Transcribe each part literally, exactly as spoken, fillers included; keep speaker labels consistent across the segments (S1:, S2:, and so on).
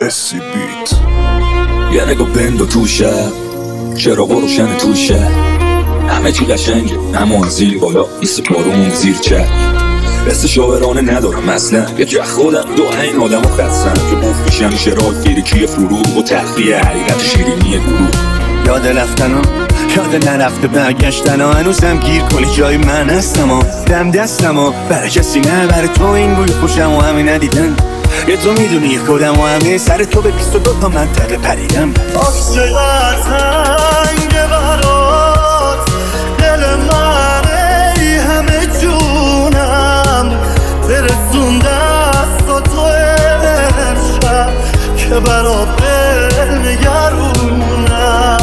S1: اسی بیت.
S2: یه نگاه بندو توشه، چراغ روشن توشه، همه چی قشنگه اما زیر بالا ایست بارون زیر چه بست شاورانه ندارم اصلا. یه جه خودم دو این آدم و خستم که مفت میشم شراک فیرکی فروغ و تخفیه حقیقت شیرینی گروه.
S3: یاد رفتن ها، یاد نرفته برگشتن ها، هنوزم گیر کنی جای من هستم ها، دم دستم ها، برای کسی نه برای تو این روی خوشم و همه ندیدن. یه تو میدونی خودم و همه سر تو به بیست و دو تا منطقه پریدم.
S4: آخ چقدر تنگه برات دل من، ای همه جونم برسون دست و تو امشب که برا بل نگرونم.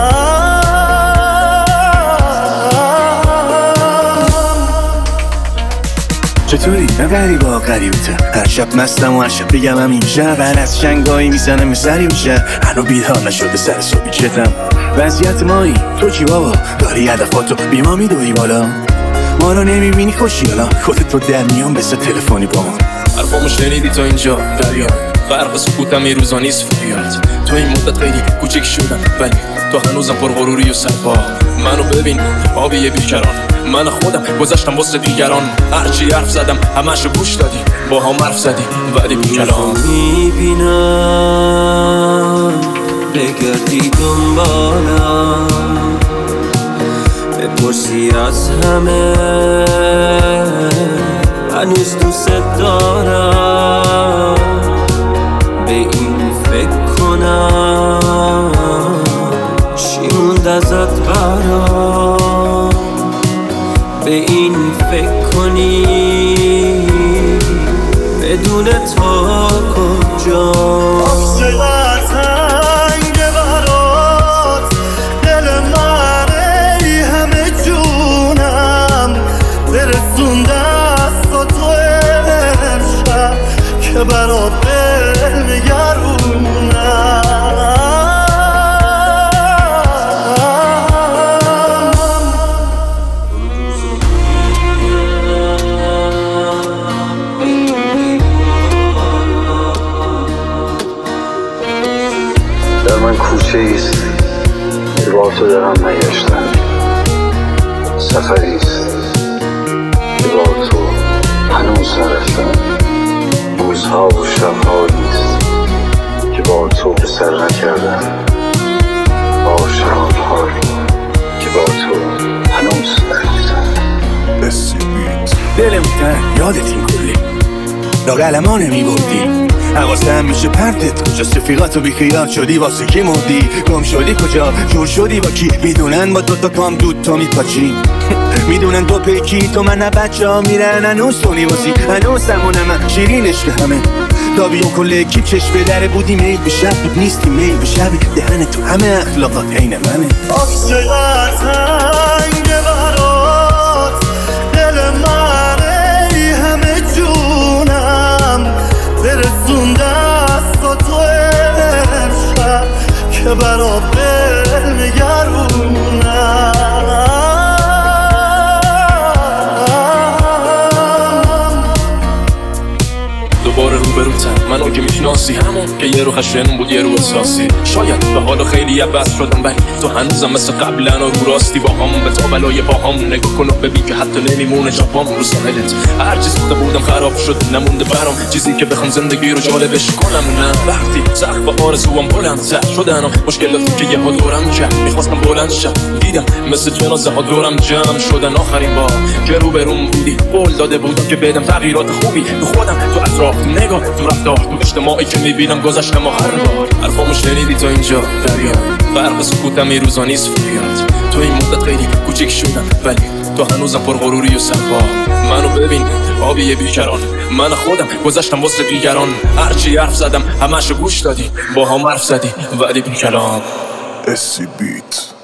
S3: چطوری؟ نبری با غریبتم، هر شب مستم و هر شب بگم هم این شب هر از شنگایی میزنم سری میشه، هنو بیدار نشده سر صبحی چتم. وضعیت مایی تو چی بابا؟ داری هدفاتو بی ما میدوی بالا، ما رو نمیبینی خوشیالا، خودت رو در میان بسه تلفنی با ما.
S5: حرفامو شنیدی تا اینجا دریا، فرق سکوتم این روزا نیست فریاد. تو این مدت خیلی کوچیک شدم ولی تو هنوزم پر غروری و سرپا. منو ببین آبی بیکران، من خودم گذاشتم واسه دیگران. هرچی حرف زدم همشو گوش دادی، با هم حرف زدی ولی بیکلام.
S6: میبینم بگردی دنبالم، بپرسی از همه هنوز دوست دارم، به این فکر کنم چی موند ازت برام، به این فکر کنی بدون تو کجا.
S4: آخ چقدر تنگه برات دل من، ای همه جونم برسون دست و تو امشب که برا بل نگرونم.
S7: در من کوچه ایست که با تو دارم نگشتن، سفریست که با تو هنوز نرفتن، روزها و شبهاییست که با تو به سر نکردن، آشرانهایی که با تو هنوز نرفتن.
S1: اسی بیت.
S3: دلم تن یادت این کلی لاغلما نمیبردی، حواسم میشه پرتت کجاست، رفیقاتو بیخیال شدی واسه کی مردی، گم شدی کجا جور شدی با کی، میدونن با دو تا پام دود تو میپاچی میدونن دو پیکی تو من بچه ها میرن هنوز تو نیوازی، هنوز همونه من شیرینش که همه دابی و کل اکیب چشم به در بودی میل به شب بود نیستی میل به شبی دهن تو همه اخلاقات عین منه.
S4: آخ چقدر تنگه برات دل من، ای همه جونم برسون دست و تو امشب که برا بل نگرونم.
S5: دوباره روبروتم منو که میشناسی، همون که یه رو خشن بود یه رو احساسی. شاید به حالا خیلی عوض شدم ولی تو هنوزم مثل قبلا رو راستی با هم، به تا بلای با هم نگاه کن و ببین که حتی نمیمونه جاپام رو ساحلت. هر چیز ساخته بودم خراب شد نمونده برام چیزی که بخوام زندگی رو جالبش کنم. نه وقتی سقف آرزوام بلندتر شدن و مشکلاتی که یه ها دورم کرد میخواستم بلند شم، دیدم مثل جنازه ها دورم جمع شدن. آخرین بار که روبروم بودی قول داده بودم که بدم تغییرات خوبی تو خودم، تو اطراف، تو نگاه، تو رفتار، تو اجتماعی که میبینم گذشتم و هر بار. حرفامو شنیدی تا اینجا دریا، فرق سکوتم این روزا نیست فریاد. تو این مدت خیلی کوچیک شدم ولی تو هنوزم پر غروری و سرپا. منو ببین آبی بیکران، من خودم گذاشتم واسه دیگران. هرچی حرف زدم همشو گوش دادی، با هم حرف زدی ولی بی کلام.
S1: اسی بیت.